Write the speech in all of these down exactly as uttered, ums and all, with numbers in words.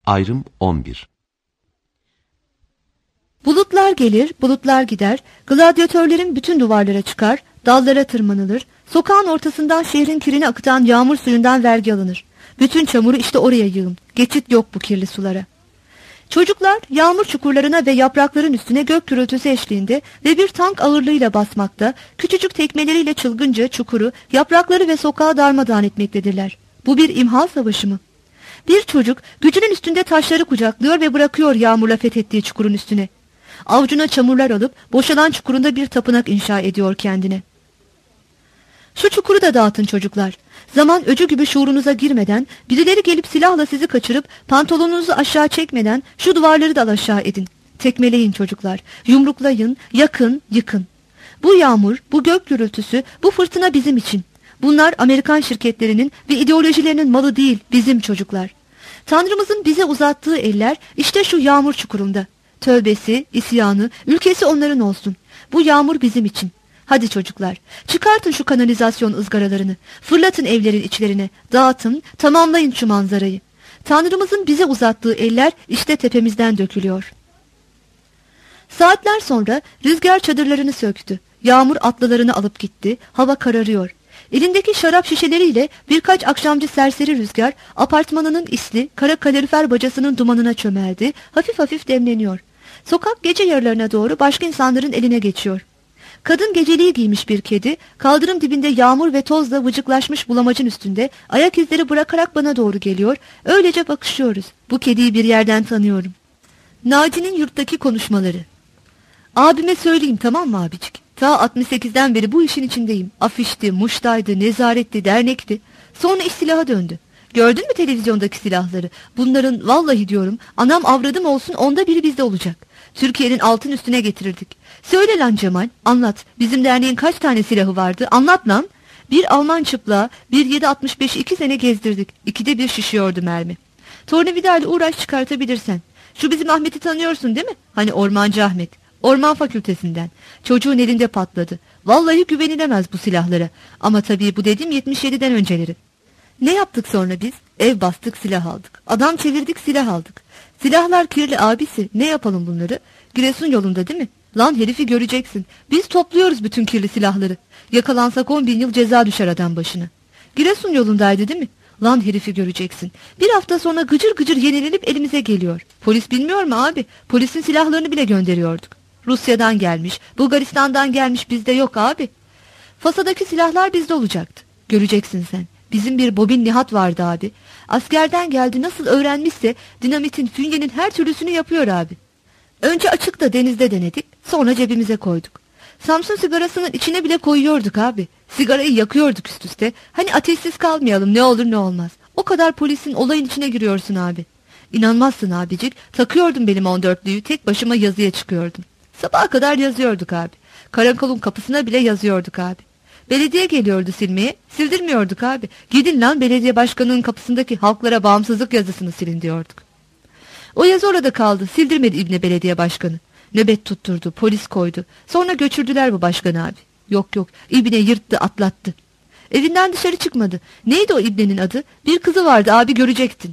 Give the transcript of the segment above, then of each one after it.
Ayrım on bir. Bulutlar gelir, bulutlar gider, gladyatörlerin bütün duvarlara çıkar, dallara tırmanılır, sokağın ortasından şehrin kirini akıtan yağmur suyundan vergi alınır. Bütün çamuru işte oraya yığın, geçit yok bu kirli sulara. Çocuklar yağmur çukurlarına ve yaprakların üstüne gök gürültüsü eşliğinde ve bir tank ağırlığıyla basmakta, küçücük tekmeleriyle çılgınca çukuru, yaprakları ve sokağı darmadağın etmektedirler. Bu bir imha savaşı mı? Bir çocuk gücünün üstünde taşları kucaklıyor ve bırakıyor yağmurla fethettiği çukurun üstüne. Avucuna çamurlar alıp boşalan çukurunda bir tapınak inşa ediyor kendine. Şu çukuru da dağıtın çocuklar. Zaman öcü gibi şuurunuza girmeden, birileri gelip silahla sizi kaçırıp pantolonunuzu aşağı çekmeden şu duvarları da aşağı edin. Tekmeleyin çocuklar, yumruklayın, yakın, yıkın. Bu yağmur, bu gök gürültüsü, bu fırtına bizim için. Bunlar Amerikan şirketlerinin ve ideolojilerinin malı değil, bizim çocuklar. Tanrımızın bize uzattığı eller işte şu yağmur çukurunda. Tövbesi, isyanı, ülkesi onların olsun. Bu yağmur bizim için. Hadi çocuklar, çıkartın şu kanalizasyon ızgaralarını, fırlatın evlerin içlerine, dağıtın, tamamlayın şu manzarayı. Tanrımızın bize uzattığı eller işte tepemizden dökülüyor. Saatler sonra rüzgar çadırlarını söktü. Yağmur atlılarını alıp gitti, hava kararıyor. Elindeki şarap şişeleriyle birkaç akşamcı serseri rüzgar apartmanının isli kara kalorifer bacasının dumanına çömeldi, hafif hafif demleniyor. Sokak gece yarılarına doğru başka insanların eline geçiyor. Kadın geceliği giymiş bir kedi, kaldırım dibinde yağmur ve tozla vıcıklaşmış bulamacın üstünde ayak izleri bırakarak bana doğru geliyor. Öylece bakışıyoruz. Bu kediyi bir yerden tanıyorum. Naci'nin yurttaki konuşmaları. Abime söyleyeyim, tamam mı abicik? Ta altmış sekizden beri bu işin içindeyim. Afişti, muştaydı, nezaretti, dernekti. Sonra iş silaha döndü. Gördün mü televizyondaki silahları? Bunların vallahi diyorum anam avradım olsun onda biri bizde olacak. Türkiye'nin altın üstüne getirirdik. Söyle lan Cemal, anlat. Bizim derneğin kaç tane silahı vardı? Anlat lan. Bir Alman çıplağı, bir yedi altmış beş iki sene gezdirdik. İkide bir şişiyordu mermi. Tornavidayla uğraş çıkartabilirsen. Şu bizim Ahmet'i tanıyorsun değil mi? Hani Ormancı Ahmet. Orman fakültesinden. Çocuğun elinde patladı. Vallahi güvenilemez bu silahlara. Ama tabii bu dediğim yetmiş yediden önceleri. Ne yaptık sonra biz? Ev bastık, silah aldık. Adam çevirdik, silah aldık. Silahlar kirli abisi. Ne yapalım bunları? Giresun yolunda değil mi? Lan herifi göreceksin. Biz topluyoruz bütün kirli silahları. Yakalansak on bin yıl ceza düşer adam başına. Giresun yolundaydı değil mi? Lan herifi göreceksin. Bir hafta sonra gıcır gıcır yenilenip elimize geliyor. Polis bilmiyor mu abi? Polisin silahlarını bile gönderiyorduk. Rusya'dan gelmiş, Bulgaristan'dan gelmiş, bizde yok abi. Fasa'daki silahlar bizde olacaktı. Göreceksin sen. Bizim bir Bobin Nihat vardı abi. Askerden geldi, nasıl öğrenmişse dinamitin, fünyenin her türlüsünü yapıyor abi. Önce açıkta denizde denedik, sonra cebimize koyduk. Samsun sigarasının içine bile koyuyorduk abi. Sigarayı yakıyorduk üst üste. Hani ateşsiz kalmayalım, ne olur ne olmaz. O kadar polisin olayın içine giriyorsun abi. İnanmazsın abicik, takıyordum benim on dörtlüyü, tek başıma yazıya çıkıyordum. Sabaha kadar yazıyorduk abi. Karakolun kapısına bile yazıyorduk abi. Belediye geliyordu silmeye, sildirmiyorduk abi. Gidin lan belediye başkanının kapısındaki halklara bağımsızlık yazısını silin diyorduk. O yazı orada kaldı, sildirmedi İbne belediye başkanı. Nöbet tutturdu, polis koydu. Sonra göçürdüler bu başkanı abi. Yok yok, İbne yırttı, atlattı. Evinden dışarı çıkmadı. Neydi o İbne'nin adı? Bir kızı vardı abi, görecektin.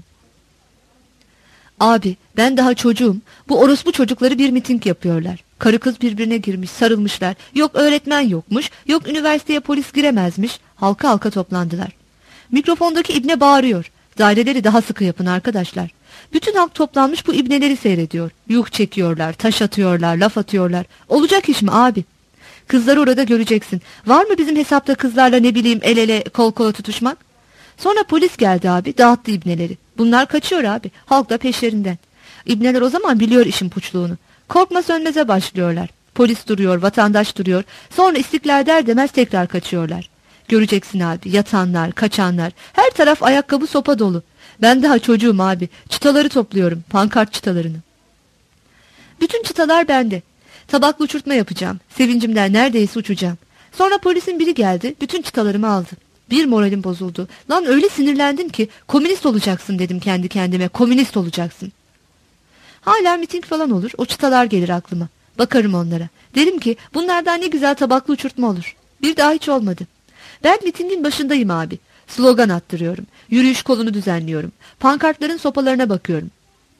Abi ben daha çocuğum. Bu orospu çocukları bir miting yapıyorlar. Karı kız birbirine girmiş, sarılmışlar. Yok öğretmen yokmuş, yok üniversiteye polis giremezmiş. Halka halka toplandılar. Mikrofondaki İbne bağırıyor. Daireleri daha sıkı yapın arkadaşlar. Bütün halk toplanmış bu İbneleri seyrediyor. Yuh çekiyorlar, taş atıyorlar, laf atıyorlar. Olacak iş mi abi? Kızları orada göreceksin. Var mı bizim hesapta kızlarla ne bileyim el ele kol kola tutuşmak? Sonra polis geldi abi, dağıttı İbneleri. Bunlar kaçıyor abi, halk da peşlerinden. İbneler o zaman biliyor işin puçluğunu. Korkma sönmeze başlıyorlar. Polis duruyor, vatandaş duruyor. Sonra istiklal der demez tekrar kaçıyorlar. Göreceksin abi, yatanlar, kaçanlar. Her taraf ayakkabı sopa dolu. Ben daha çocuğum abi. Çıtaları topluyorum, pankart çıtalarını. Bütün çıtalar bende. Tabaklı uçurtma yapacağım. Sevincimden neredeyse uçacağım. Sonra polisin biri geldi, bütün çıtalarımı aldı. Bir moralim bozuldu. Lan öyle sinirlendim ki komünist olacaksın dedim kendi kendime. Komünist olacaksın. Hala miting falan olur. O çıtalar gelir aklıma. Bakarım onlara. Derim ki bunlardan ne güzel tabaklı uçurtma olur. Bir daha hiç olmadı. Ben mitingin başındayım abi. Slogan attırıyorum. Yürüyüş kolunu düzenliyorum. Pankartların sopalarına bakıyorum.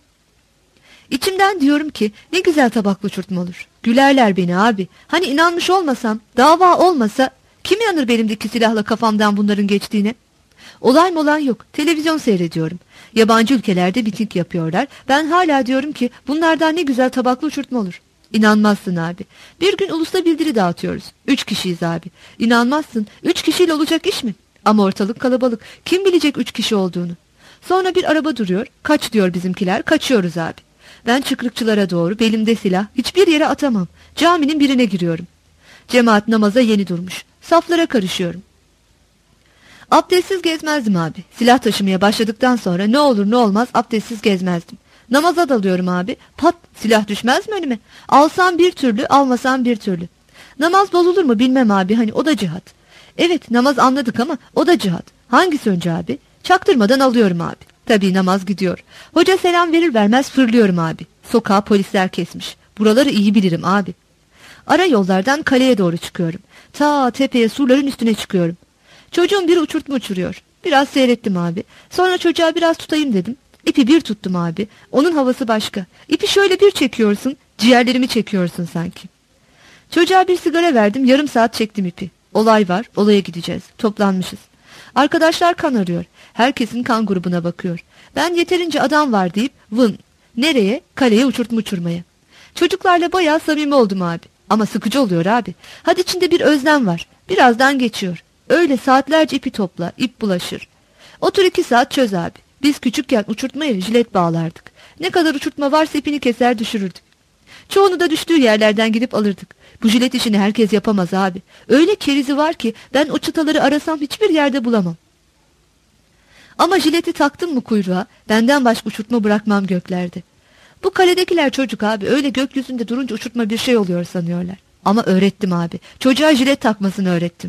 İçimden diyorum ki ne güzel tabaklı uçurtma olur. Gülerler beni abi. Hani inanmış olmasam, dava olmasa kim inanır benimdeki silahla kafamdan bunların geçtiğine? Olay molan yok. Televizyon seyrediyorum. Yabancı ülkelerde miting yapıyorlar. Ben hala diyorum ki bunlardan ne güzel tabaklı uçurtma olur. İnanmazsın abi. Bir gün ulusta bildiri dağıtıyoruz. Üç kişiyiz abi. İnanmazsın. Üç kişiyle olacak iş mi? Ama ortalık kalabalık. Kim bilecek üç kişi olduğunu? Sonra bir araba duruyor. Kaç diyor bizimkiler. Kaçıyoruz abi. Ben çıkrıkçılara doğru, belimde silah. Hiçbir yere atamam. Caminin birine giriyorum. Cemaat namaza yeni durmuş. Saflara karışıyorum. Abdestsiz gezmezdim abi. Silah taşımaya başladıktan sonra ne olur ne olmaz abdestsiz gezmezdim. Namaza dalıyorum abi. Pat, silah düşmez mi önüme? Alsam bir türlü, almasam bir türlü. Namaz bozulur mu bilmem abi, hani o da cihat. Evet, namaz anladık ama o da cihat. Hangisi önce abi? Çaktırmadan alıyorum abi. Tabii namaz gidiyor. Hoca selam verir vermez fırlıyorum abi. Sokağa polisler kesmiş. Buraları iyi bilirim abi. Ara yollardan kaleye doğru çıkıyorum. Ta tepeye, surların üstüne çıkıyorum. Çocuğun biri uçurtma uçuruyor. Biraz seyrettim abi. Sonra çocuğa biraz tutayım dedim. İpi bir tuttum abi. Onun havası başka. İpi şöyle bir çekiyorsun, ciğerlerimi çekiyorsun sanki. Çocuğa bir sigara verdim, yarım saat çektim ipi. Olay var, olaya gideceğiz. Toplanmışız. Arkadaşlar kan arıyor. Herkesin kan grubuna bakıyor. Ben yeterince adam var deyip vın. Nereye? Kaleye uçurtma uçurmaya. Çocuklarla bayağı samimi oldum abi. Ama sıkıcı oluyor abi. Hadi içinde bir özlem var. Birazdan geçiyor. Öyle saatlerce ipi topla, ip bulaşır. Otur iki saat çöz abi. Biz küçükken uçurtmaya jilet bağlardık. Ne kadar uçurtma varsa ipini keser düşürürdük. Çoğunu da düştüğü yerlerden gidip alırdık. Bu jilet işini herkes yapamaz abi. Öyle kerizi var ki ben o çıtaları arasam hiçbir yerde bulamam. Ama jileti taktım mı kuyruğa, benden başka uçurtma bırakmam göklerde. Bu kaledekiler çocuk abi, öyle gökyüzünde durunca uçurtma bir şey oluyor sanıyorlar. Ama öğrettim abi. Çocuğa jilet takmasını öğrettim.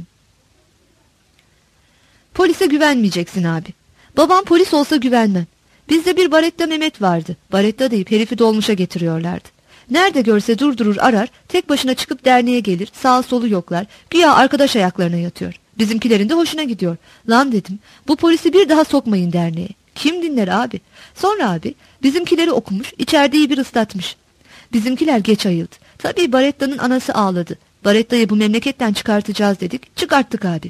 Polise güvenmeyeceksin abi. Babam polis olsa güvenmem. Bizde bir Baretta Mehmet vardı. Baretta deyip herifi dolmuşa getiriyorlardı. Nerede görse durdurur arar, tek başına çıkıp derneğe gelir, sağ solu yoklar, güya arkadaş ayaklarına yatıyor. Bizimkilerin de hoşuna gidiyor. Lan dedim, bu polisi bir daha sokmayın derneğe. Kim dinler abi? Sonra abi, bizimkileri okumuş, içeride iyi bir ıslatmış. Bizimkiler geç ayıldı. Tabii Baretta'nın anası ağladı. Baretta'yı bu memleketten çıkartacağız dedik, çıkarttık abi.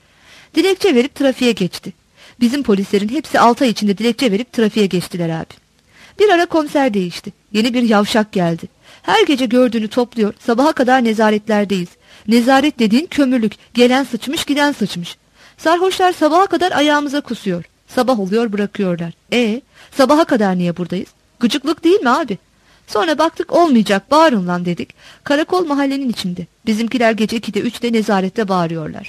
Dilekçe verip trafiğe geçti. Bizim polislerin hepsi altı ay içinde dilekçe verip trafiğe geçtiler abi. Bir ara komiser değişti. Yeni bir yavşak geldi. Her gece gördüğünü topluyor, sabaha kadar nezaretlerdeyiz. Nezaret dediğin kömürlük, gelen sıçmış giden sıçmış. Sarhoşlar sabaha kadar ayağımıza kusuyor. Sabah oluyor bırakıyorlar. E sabaha kadar niye buradayız? Gıcıklık değil mi abi? Sonra baktık olmayacak, bağırın lan dedik. Karakol mahallenin içinde. Bizimkiler gece ikide üçte nezarette bağırıyorlar.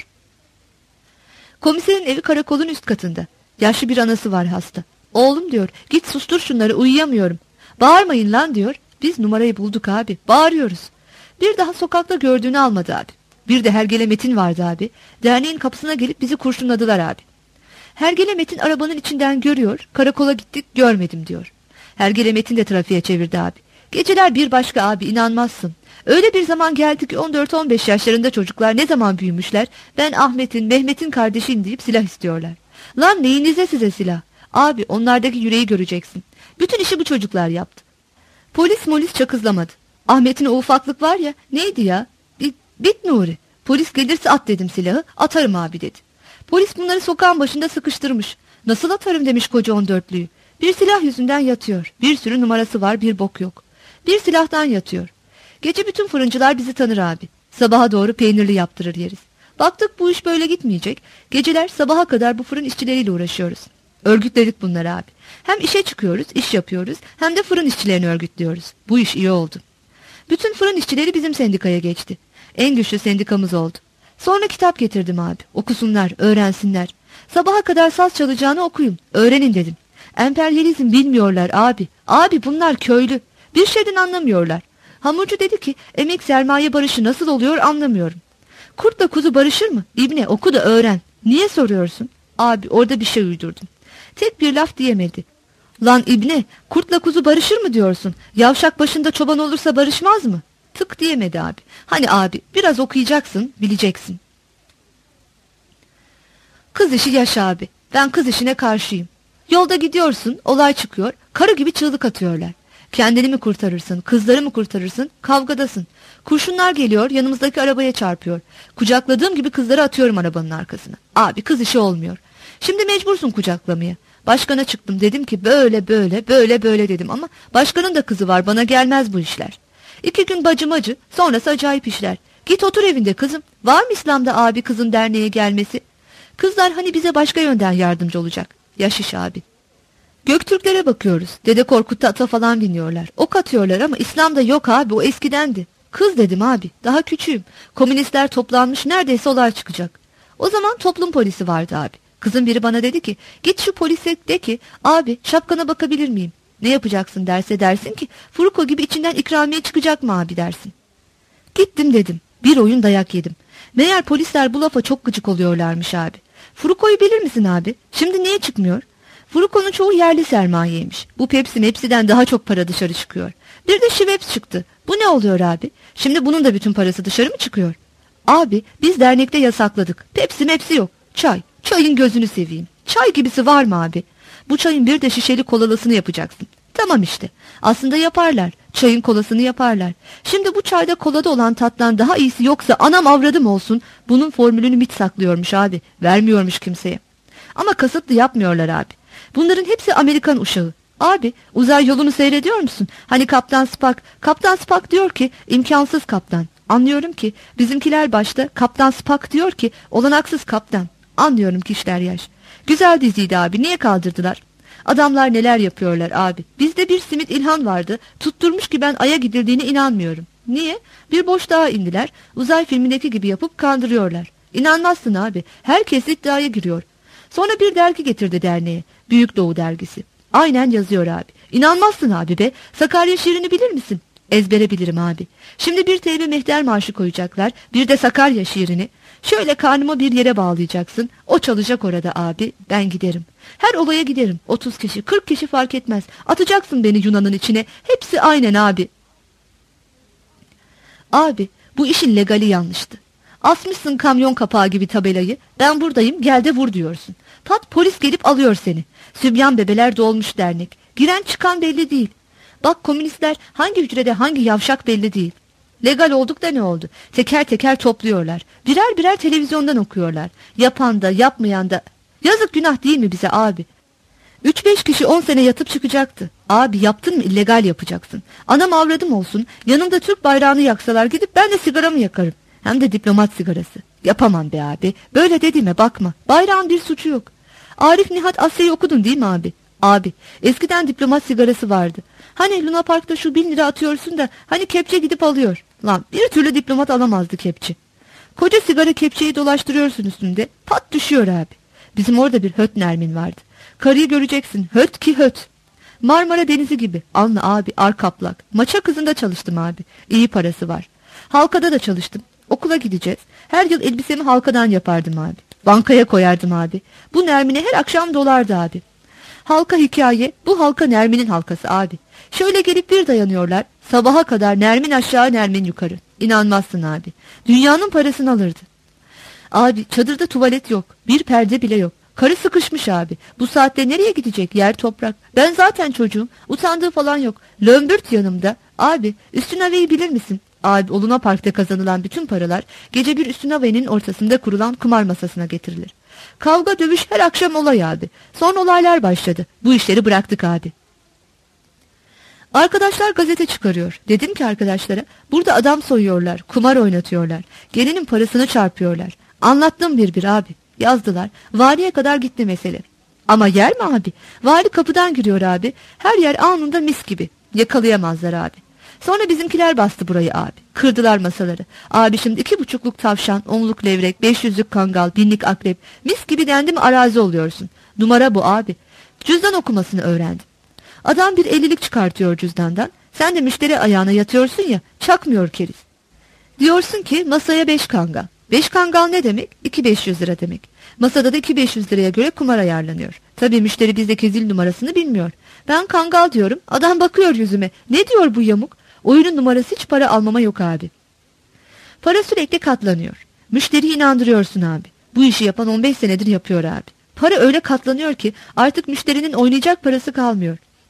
Komiserin evi karakolun üst katında. Yaşlı bir anası var hasta. Oğlum diyor, git sustur şunları, uyuyamıyorum. Bağırmayın lan diyor. Biz numarayı bulduk abi, bağırıyoruz. Bir daha sokakta gördüğünü almadı abi. Bir de Hergele Metin vardı abi. Derneğin kapısına gelip bizi kurşunladılar abi. Hergele Metin arabanın içinden görüyor, karakola gittik görmedim diyor. Hergele Metin de trafiğe çevirdi abi. Geceler bir başka abi, inanmazsın. Öyle bir zaman geldi ki on dört on beş yaşlarında çocuklar ne zaman büyümüşler, ben Ahmet'in, Mehmet'in kardeşiyim deyip silah istiyorlar. Lan neyinize size silah? Abi onlardaki yüreği göreceksin. Bütün işi bu çocuklar yaptı. Polis molis çakızlamadı. Ahmet'in o ufaklık var ya, neydi ya? Bit, bit Nuri. Polis gelirse at dedim silahı, atarım abi dedi. Polis bunları sokağın başında sıkıştırmış. Nasıl atarım demiş koca on dörtlüyü. Bir silah yüzünden yatıyor. Bir sürü numarası var, bir bok yok. Bir silahtan yatıyor. Gece bütün fırıncılar bizi tanır abi. Sabaha doğru peynirli yaptırır yeriz. Baktık bu iş böyle gitmeyecek. Geceler sabaha kadar bu fırın işçileriyle uğraşıyoruz. Örgütledik bunları abi. Hem işe çıkıyoruz, iş yapıyoruz, hem de fırın işçilerini örgütlüyoruz. Bu iş iyi oldu. Bütün fırın işçileri bizim sendikaya geçti. En güçlü sendikamız oldu. Sonra kitap getirdim abi. Okusunlar, öğrensinler. Sabaha kadar saz çalacağını okuyun, öğrenin dedim. Emperyalizm bilmiyorlar abi. Abi bunlar köylü. Bir şeyden anlamıyorlar. Hamurcu dedi ki emek sermaye barışı nasıl oluyor anlamıyorum. Kurtla kuzu barışır mı? İbne oku da öğren. Niye soruyorsun? Abi orada bir şey uydurdum. Tek bir laf diyemedi. Lan İbne, kurtla kuzu barışır mı diyorsun? Yavşak başında çoban olursa barışmaz mı? Tık diyemedi abi. Hani abi biraz okuyacaksın, bileceksin. Kız işi yaş abi. Ben kız işine karşıyım. Yolda gidiyorsun, olay çıkıyor, karı gibi çığlık atıyorlar. Kendini mi kurtarırsın, kızları mı kurtarırsın, kavgadasın. Kurşunlar geliyor, yanımızdaki arabaya çarpıyor. Kucakladığım gibi kızları atıyorum arabanın arkasına. Abi kız işi olmuyor. Şimdi mecbursun kucaklamaya. Başkana çıktım, dedim ki böyle böyle böyle böyle dedim ama başkanın da kızı var, bana gelmez bu işler. İki gün bacımacı, sonrası acayip işler. Git otur evinde kızım. Var mı İslam'da abi kızın derneğe gelmesi? Kızlar hani bize başka yönden yardımcı olacak. Yaş iş abi. Göktürklere bakıyoruz. Dede Korkut'ta ata falan biniyorlar. Ok atıyorlar ama İslam'da yok abi, o eskidendi. Kız dedim abi, daha küçüğüm. Komünistler toplanmış, neredeyse olay çıkacak. O zaman toplum polisi vardı abi. Kızın biri bana dedi ki git şu polise de ki abi şapkana bakabilir miyim? Ne yapacaksın derse dersin ki Furuko gibi içinden ikramiye çıkacak mı abi dersin. Gittim dedim. Bir oyun dayak yedim. Meğer polisler bu lafa çok gıcık oluyorlarmış abi. Furuko'yu bilir misin abi? Şimdi niye çıkmıyor? Furuko'nun çoğu yerli sermayeymiş. Bu Pepsi Mepsi'den daha çok para dışarı çıkıyor. Bir de Şiveps çıktı. Bu ne oluyor abi? Şimdi bunun da bütün parası dışarı mı çıkıyor? Abi biz dernekte yasakladık. Pepsi Mepsi yok. Çay. Çayın gözünü seveyim. Çay gibisi var mı abi? Bu çayın bir de şişeli kolalısını yapacaksın. Tamam işte. Aslında yaparlar. Çayın kolasını yaparlar. Şimdi bu çayda kolada olan tattan daha iyisi yoksa anam avradım olsun. Bunun formülünü MİT saklıyormuş abi. Vermiyormuş kimseye. Ama kasıtlı yapmıyorlar abi. Bunların hepsi Amerikan uşağı. Abi uzay yolunu seyrediyor musun? Hani Kaptan Spock. Kaptan Spock diyor ki imkansız kaptan. Anlıyorum ki bizimkiler başta Kaptan Spock diyor ki olanaksız kaptan. Anlıyorum ki işler yaş. Güzel diziydi abi, niye kaldırdılar? Adamlar neler yapıyorlar abi. Bizde bir simit İlhan vardı. Tutturmuş ki ben Ay'a gidildiğine inanmıyorum. Niye? Bir boş daha indiler. Uzay filmindeki gibi yapıp kandırıyorlar. İnanmazsın abi. Herkes iddiaya giriyor. Sonra bir dergi getirdi derneğe. Büyük Doğu dergisi. Aynen yazıyor abi. İnanmazsın abi be. Sakarya şiirini bilir misin? Ezbere bilirim abi. Şimdi bir teybe mehter marşı koyacaklar. Bir de Sakarya şiirini. Şöyle karnıma bir yere bağlayacaksın. O çalacak orada abi. Ben giderim. Her olaya giderim. otuz kişi, kırk kişi fark etmez. Atacaksın beni Yunan'ın içine. Hepsi aynen abi. Abi bu işin legali yanlıştı. Asmışsın kamyon kapağı gibi tabelayı. Ben buradayım, gel de vur diyorsun. Pat polis gelip alıyor seni. Sübyan bebeler dolmuş dernek. Giren çıkan belli değil. Bak komünistler hangi hücrede hangi yavşak belli değil. Legal olduk da ne oldu? Teker teker topluyorlar. Birer birer televizyondan okuyorlar. Yapan da yapmayan da. Yazık günah değil mi bize abi? Üç beş kişi on sene yatıp çıkacaktı. Abi yaptın mı illegal yapacaksın. Anam avradım olsun. Yanımda Türk bayrağını yaksalar gidip ben de sigaramı yakarım. Hem de diplomat sigarası. Yapamam be abi. Böyle dediğime bakma. Bayrağın bir suçu yok. Arif Nihat Asya'yı okudun değil mi abi? Abi eskiden diplomat sigarası vardı. Hani Luna Park'ta şu bin lira atıyorsun da hani kepçe gidip alıyor. Lan bir türlü diplomat alamazdı kepçe. Koca sigara kepçeyi dolaştırıyorsun üstünde. Pat düşüyor abi. Bizim orada bir höt Nermin vardı. Karıyı göreceksin. Höt ki höt. Marmara Denizi gibi. Anla abi ar kaplak. Maça kızında çalıştım abi. İyi parası var. Halkada da çalıştım. Okula gideceğiz. Her yıl elbisemi halkadan yapardım abi. Bankaya koyardım abi. Bu Nermin'e her akşam dolardı abi. Halka hikaye. Bu halka Nermin'in halkası abi. Şöyle gelip bir dayanıyorlar. Sabaha kadar Nermin aşağı Nermin yukarı. İnanmazsın abi. Dünyanın parasını alırdı. Abi çadırda tuvalet yok. Bir perde bile yok. Karı sıkışmış abi. Bu saatte nereye gidecek? Yer toprak. Ben zaten çocuğum. Utandığı falan yok. Lömbürt yanımda. Abi Üstün Ave'yi bilir misin? Abi o Luna Park'ta kazanılan bütün paralar gece bir Üstün Ave'nin ortasında kurulan kumar masasına getirilir. Kavga dövüş her akşam olay abi. Son olaylar başladı. Bu işleri bıraktık abi. Arkadaşlar gazete çıkarıyor. Dedim ki arkadaşlara burada adam soyuyorlar, kumar oynatıyorlar. Gelinin parasını çarpıyorlar. Anlattım bir bir abi. Yazdılar. Valiye kadar gitti mesele. Ama yer mi abi? Vali kapıdan giriyor abi. Her yer anında mis gibi. Yakalayamazlar abi. Sonra bizimkiler bastı burayı abi. Kırdılar masaları. Abi şimdi iki buçukluk tavşan, onluk levrek, beş yüzlük kangal, binlik akrep. Mis gibi dendi mi arazi oluyorsun. Numara bu abi. Cüzdan okumasını öğrendim. Adam bir ellilik çıkartıyor cüzdandan. Sen de müşteri ayağına yatıyorsun ya, çakmıyor keriz. Diyorsun ki masaya beş kangal. Beş kangal ne demek? İki beş yüz lira demek. Masada da iki beş yüz liraya göre kumar ayarlanıyor. Tabii müşteri bizdeki zil numarasını bilmiyor. Ben kangal diyorum. Adam bakıyor yüzüme. Ne diyor bu yamuk? Oyunun numarası hiç para almama yok abi. Para sürekli katlanıyor. Müşteriyi inandırıyorsun abi. Bu işi yapan on beş senedir yapıyor abi. Para öyle katlanıyor ki artık müşterinin oynayacak parası kalmıyor.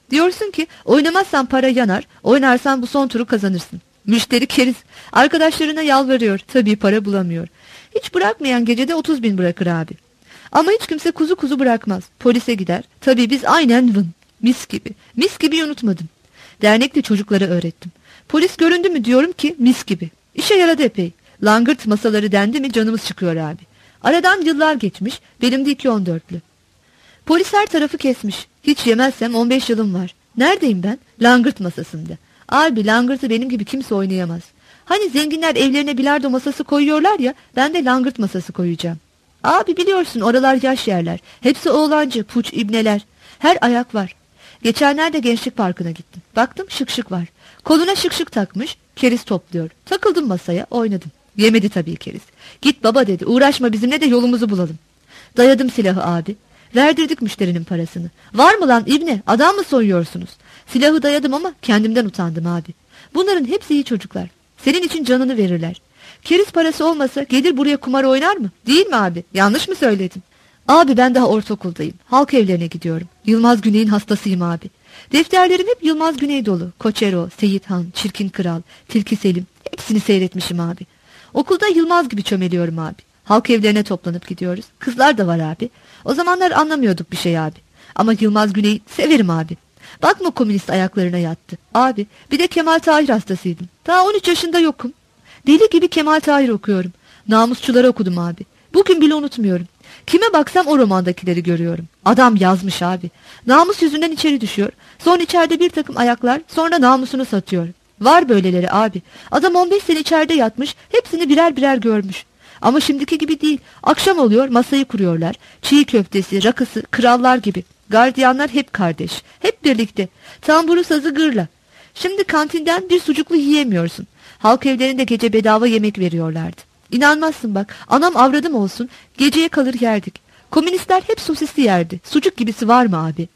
Diyorsun ki oynamazsan para yanar, oynarsan bu son turu kazanırsın. Müşteri keriz. Arkadaşlarına yalvarıyor. Tabii para bulamıyor. Hiç bırakmayan gecede otuz bin bırakır abi. Ama hiç kimse kuzu kuzu bırakmaz. Polise gider. Tabii biz aynen vın. Mis gibi. Mis gibi unutmadım. Dernekte çocuklara öğrettim. Polis göründü mü diyorum ki mis gibi. İşe yaradı epey. Langırt masaları dendi mi canımız çıkıyor abi. Aradan yıllar geçmiş. Benim de iki on dörtlü. Polis her tarafı kesmiş. Hiç yemezsem on beş yılım var. Neredeyim ben? Langırt masasında. Abi langırtı benim gibi kimse oynayamaz. Hani zenginler evlerine bilardo masası koyuyorlar ya, ben de langırt masası koyacağım. Abi biliyorsun oralar yaş yerler. Hepsi oğlancı, puç, ibneler. Her ayak var. Geçenlerde Gençlik Parkı'na gittim. Baktım şık şık var. Koluna şık şık takmış, keriz topluyor. Takıldım masaya, oynadım. Yemedi tabii keriz. Git baba dedi, uğraşma bizimle de yolumuzu bulalım. Dayadım silahı abi. Verdirdik müşterinin parasını. Var mı lan ibne, adam mı soyuyorsunuz? Silahı dayadım ama kendimden utandım abi. Bunların hepsi iyi çocuklar. Senin için canını verirler. Keriz parası olmasa gelir buraya kumar oynar mı? Değil mi abi? Yanlış mı söyledim? Abi ben daha ortaokuldayım. Halk evlerine gidiyorum. Yılmaz Güney'in hastasıyım abi. Defterlerim hep Yılmaz Güney dolu. Koçero, Seyit Han, Çirkin Kral, Tilki Selim. Hepsini seyretmişim abi. Okulda Yılmaz gibi çömeliyorum abi. Halk evlerine toplanıp gidiyoruz. Kızlar da var abi. O zamanlar anlamıyorduk bir şey abi. Ama Yılmaz Güney'i severim abi. Bakma komünist ayaklarına yattı. Abi bir de Kemal Tahir hastasıydım. Daha on üç yaşında yokum. Deli gibi Kemal Tahir okuyorum. Namusçuları okudum abi. Bugün bile unutmuyorum. Kime baksam o romandakileri görüyorum. Adam yazmış abi. Namus yüzünden içeri düşüyor. Sonra içeride bir takım ayaklar, sonra namusunu satıyor. Var böyleleri abi. Adam on beş sene içeride yatmış, hepsini birer birer görmüş. Ama şimdiki gibi değil. Akşam oluyor, masayı kuruyorlar. Çiğ köftesi, rakısı, krallar gibi. Gardiyanlar hep kardeş. Hep birlikte. Tamburu sazı gırla. Şimdi kantinden bir sucuklu yiyemiyorsun. Halk evlerinde gece bedava yemek veriyorlardı. İnanmazsın bak. Anam avradım olsun. Geceye kalır yerdik. Komünistler hep sosisli yerdi. Sucuk gibisi var mı abi?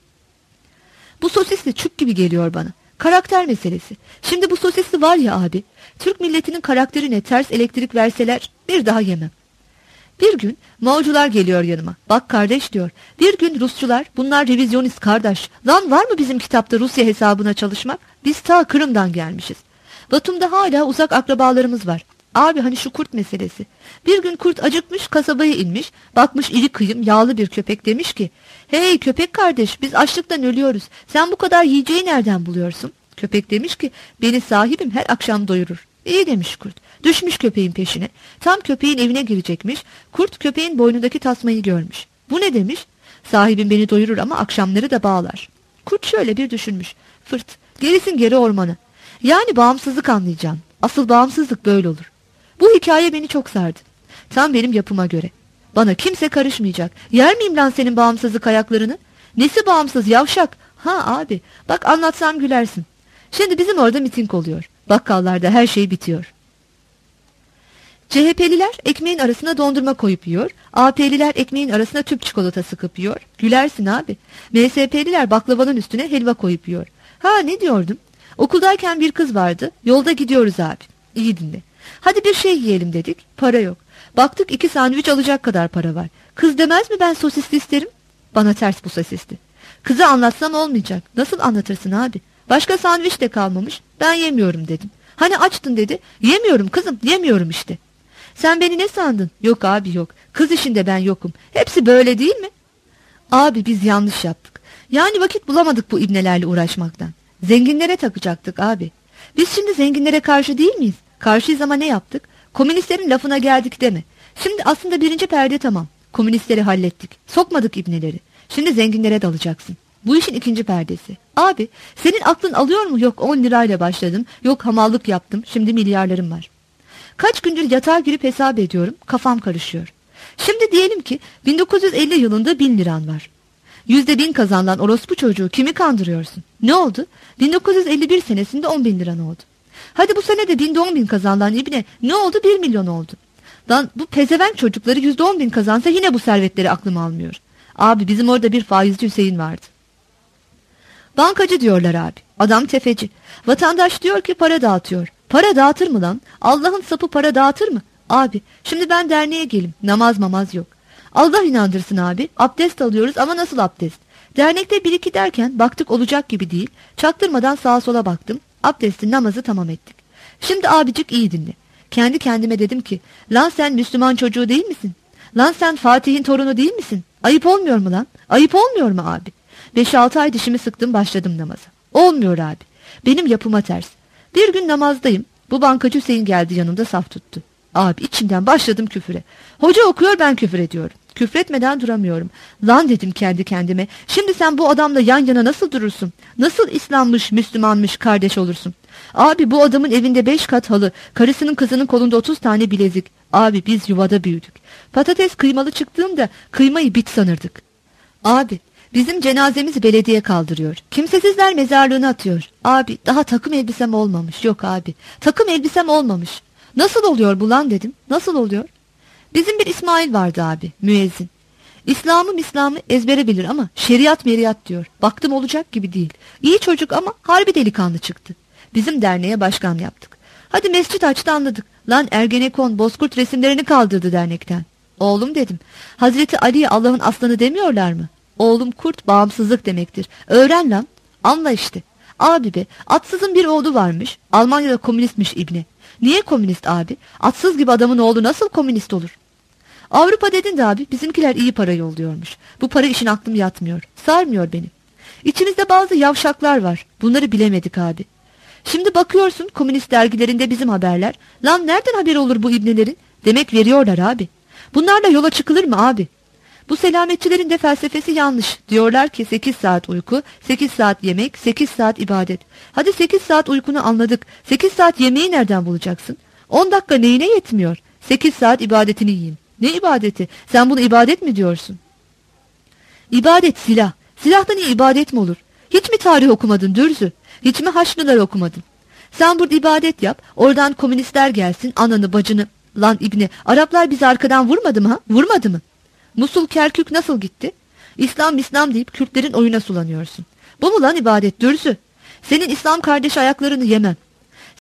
Bu sosisli çük gibi geliyor bana. Karakter meselesi. Şimdi bu sosisli var ya abi. Türk milletinin karakterine ters elektrik verseler bir daha yemem. Bir gün Mao'cular geliyor yanıma. Bak kardeş diyor. Bir gün Rusçular, bunlar revizyonist kardeş. Lan var mı bizim kitapta Rusya hesabına çalışmak? Biz ta Kırım'dan gelmişiz. Batum'da hala uzak akrabalarımız var. Abi hani şu kurt meselesi. Bir gün kurt acıkmış, kasabaya inmiş. Bakmış iri kıyım yağlı bir köpek, demiş ki hey köpek kardeş, biz açlıktan ölüyoruz. Sen bu kadar yiyeceği nereden buluyorsun? Köpek demiş ki beni sahibim her akşam doyurur. İyi demiş kurt. Düşmüş köpeğin peşine. Tam köpeğin evine girecekmiş. Kurt köpeğin boynundaki tasmayı görmüş. Bu ne demiş? Sahibim beni doyurur ama akşamları da bağlar. Kurt şöyle bir düşünmüş. Fırt. Gerisin geri ormana. Yani bağımsızlık anlayacaksın. Asıl bağımsızlık böyle olur. Bu hikaye beni çok sardı. Tam benim yapıma göre. Bana kimse karışmayacak. Yer miyim lan senin bağımsızlık ayaklarını? Nesi bağımsız yavşak? Ha abi bak anlatsam gülersin. Şimdi bizim orada miting oluyor. Bakkallarda her şey bitiyor. C H P'liler ekmeğin arasına dondurma koyup yiyor. A P'liler ekmeğin arasına tüp çikolata sıkıp yiyor. Gülersin abi. M S P'liler baklavanın üstüne helva koyup yiyor. Ha ne diyordum? Okuldayken bir kız vardı. Yolda gidiyoruz abi. İyi dinle. Hadi bir şey yiyelim dedik. Para yok. Baktık iki sandviç alacak kadar para var. Kız demez mi ben sosisli isterim? Bana ters bu sosisli. Kıza anlatsam olmayacak. Nasıl anlatırsın abi? Başka sandviç de kalmamış. Ben yemiyorum dedim. Hani açtın dedi. Yemiyorum kızım, yemiyorum işte. Sen beni ne sandın? Yok abi yok. Kız işinde ben yokum. Hepsi böyle değil mi? Abi biz yanlış yaptık. Yani vakit bulamadık bu ibnelerle uğraşmaktan. Zenginlere takacaktık abi. Biz şimdi zenginlere karşı değil miyiz? Karşıyız ama ne yaptık? Komünistlerin lafına geldik deme. Şimdi aslında birinci perde tamam. Komünistleri hallettik. Sokmadık ibneleri. Şimdi zenginlere dalacaksın. Bu işin ikinci perdesi. Abi senin aklın alıyor mu? Yok on lirayla başladım. Yok hamallık yaptım. Şimdi milyarlarım var. Kaç gündür yatağa girip hesap ediyorum. Kafam karışıyor. Şimdi diyelim ki bin dokuz yüz elli yılında bin liran var. Yüzde bin kazanılan orospu çocuğu kimi kandırıyorsun? Ne oldu? bin dokuz yüz elli bir senesinde on bin liran oldu. Hadi bu sene de binde on bin kazanılan ibne ne oldu? Bir milyon oldu. Lan bu pezevenk çocukları yüzde on bin kazansa yine bu servetleri aklım almıyor. Abi bizim orada bir faizci Hüseyin vardı. Bankacı diyorlar abi. Adam tefeci. Vatandaş diyor ki para dağıtıyor. Para dağıtır mı lan? Allah'ın sapı para dağıtır mı? Abi şimdi ben derneğe gelim. Namaz mamaz yok. Allah inandırsın abi. Abdest alıyoruz ama nasıl abdest? Dernekte bir iki derken baktık olacak gibi değil. Çaktırmadan sağa sola baktım. Abdesti namazı tamam ettik. Şimdi abicik iyi dinle. Kendi kendime dedim ki, lan sen Müslüman çocuğu değil misin? Lan sen Fatih'in torunu değil misin? Ayıp olmuyor mu lan? Ayıp olmuyor mu abi? Beş altı ay dişimi sıktım, başladım namaza. Olmuyor abi. Benim yapıma ters. Bir gün namazdayım. Bu bankacı Hüseyin geldi, yanımda saf tuttu. Abi içimden başladım küfüre. Hoca okuyor, ben küfür ediyorum. Küfretmeden duramıyorum. Lan dedim kendi kendime. Şimdi sen bu adamla yan yana nasıl durursun? Nasıl İslammış, Müslümanmış kardeş olursun? Abi bu adamın evinde beş kat halı, karısının kızının kolunda otuz tane bilezik. Abi biz yuvada büyüdük. Patates kıymalı çıktığımda kıymayı bit sanırdık. Abi bizim cenazemizi belediye kaldırıyor. Kimsesizler mezarlığına atıyor. Abi daha takım elbisem olmamış. Yok abi, takım elbisem olmamış. Nasıl oluyor bu lan dedim. Nasıl oluyor? Bizim bir İsmail vardı abi, müezzin. İslam'ı İslam'ı ezbere bilir ama şeriat meriyat diyor. Baktım olacak gibi değil. İyi çocuk ama harbi delikanlı çıktı. Bizim derneğe başkan yaptık. Hadi mescit açtı, anladık. Lan Ergenekon, Bozkurt resimlerini kaldırdı dernekten. Oğlum dedim, Hazreti Ali'ye Allah'ın aslanı demiyorlar mı? Oğlum kurt bağımsızlık demektir. Öğren lan. Anla işte. Abi be, atsızın bir oğlu varmış. Almanya'da komünistmiş ibne. Niye komünist abi? Atsız gibi adamın oğlu nasıl komünist olur? Avrupa dedin de abi, bizimkiler iyi para yolluyormuş. Bu para işin aklım yatmıyor. Sarmıyor beni. İçimizde bazı yavşaklar var. Bunları bilemedik abi. Şimdi bakıyorsun komünist dergilerinde bizim haberler. Lan nereden haberi olur bu ibnelerin? Demek veriyorlar abi. Bunlarla yola çıkılır mı abi? Bu selametçilerin de felsefesi yanlış. Diyorlar ki sekiz saat uyku, sekiz saat yemek, sekiz saat ibadet. Hadi sekiz saat uykunu anladık. sekiz saat yemeği nereden bulacaksın? on dakika neyine yetmiyor? sekiz saat ibadetini yiyin. Ne ibadeti? Sen bunu ibadet mi diyorsun? İbadet silah. Silahtan iyi ibadet mi olur? Hiç mi tarih okumadın Dürzü? Hiç mi Haçlılar okumadın? Sen burada ibadet yap, oradan komünistler gelsin, ananı bacını. Lan ibni, Araplar bizi arkadan vurmadı mı ha? Vurmadı mı? Musul Kerkük nasıl gitti? İslam İslam deyip Kürtlerin oyuna sulanıyorsun. Bu mu lan ibadet Dürzü? Senin İslam kardeş ayaklarını yemem.